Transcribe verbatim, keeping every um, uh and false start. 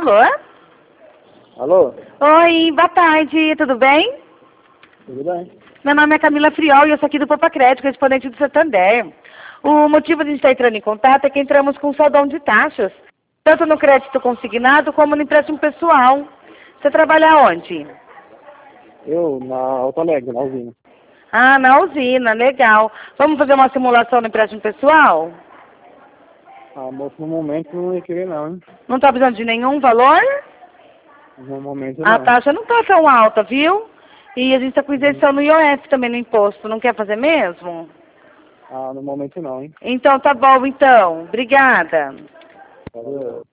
Alô? Alô? Oi, boa tarde, tudo bem? Tudo bem? Meu nome é Camila Friol e eu sou aqui do Poupa Crédito, correspondente do Santander. O motivo de a gente estar entrando em contato é que entramos com saldão de taxas, tanto no crédito consignado como no empréstimo pessoal. Você trabalha onde? Eu, na Alto Alegre, na usina. Ah, na usina, legal. Vamos fazer uma simulação no empréstimo pessoal? Ah, moço, no momento não ia querer não, hein? Não está precisando de nenhum valor? No momento A não. taxa não está tão alta, viu? E a gente está com isenção Uhum. no I O F também no imposto. Não quer fazer mesmo? Ah, no momento não, hein? Então tá bom, então. Obrigada. Valeu.